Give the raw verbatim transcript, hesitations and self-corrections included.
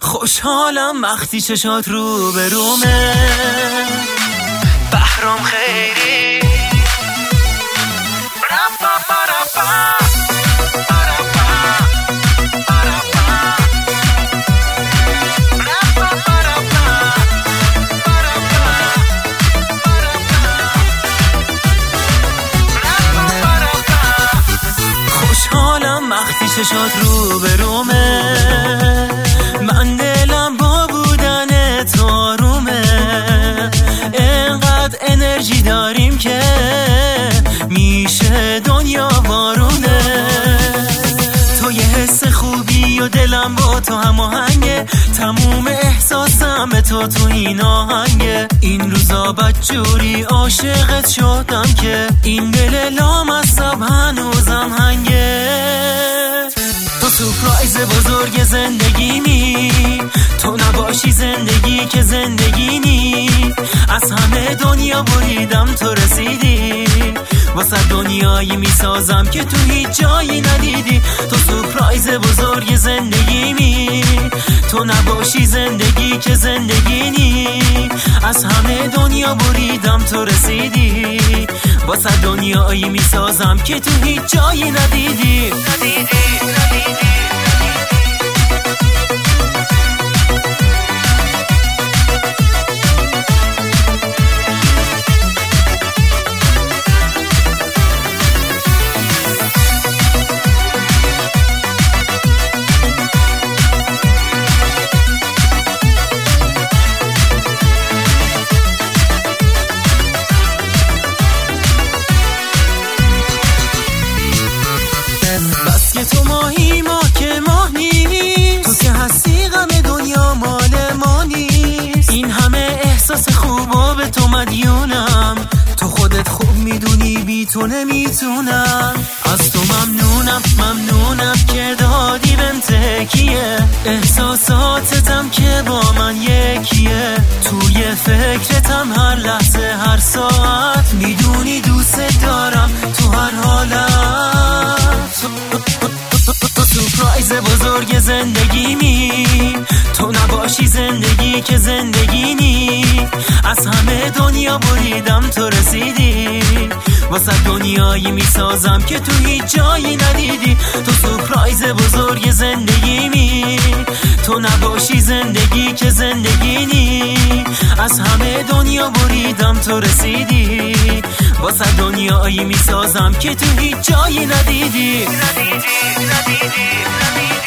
خوشحالم وقتی چشات رو به رومه. بهرام خیری خوشحالم وقتی چشات رو به رومه. من دلم با بودن تو آرومه. انقدر انرژی داریم که میشه دنیا بارونه. تو یه حس خوبی و دلم با تو هماهنگه. تموم احساسم به تو تو این آهنگه. این روزا بدجوری عاشقت شدم که این دل لامصب هنوزم هنگه. تو سورپرایز بزرگ زندگیمی. تو نباشی زندگی که زندگی نی. از همه دنیا بریدم تو رسیدی. واسه دنیایی میسازم که تو هیچ جایی ندیدی. تو سورپرایز بزرگ زندگیمی. تو نباشی زندگی که زندگی نی. از همه دنیا بریدم تو رسیدی. واسه دنیایی میسازم که تو هیچ جایی ندیدی. ندیدی ندیدی بس که تو ماهی ما که ماه نیست. تو که هستی غم دنیا مال ما نیست. این همه احساس خوبا به تو مدیونم. تو خودت خوب میدونی بی تو نمیتونم. از تو ممنونم ممنونم که دادی بهم تکیه. احساساتتم که با من یکیه. توی فکرتم هر لحظه هر ساعت. میدونی دوست دارم تو هر حالت. تو سورپرایز بزرگ زندگیمی. تو نباشی زندگی که زندگی نی. از همه دنیا بریدم تو رسیدی. واسه دنیایی میسازم که تو هیچ جایی ندیدی. تو سورپرایز بزرگ زندگیمی. تو نباشی زندگی که زندگی نی. از همه دنیا بریدم تو رسیدی. واسه دنیایی میسازم که تو هیچ جایی ندیدی. ندیدی ندیدی ندیدی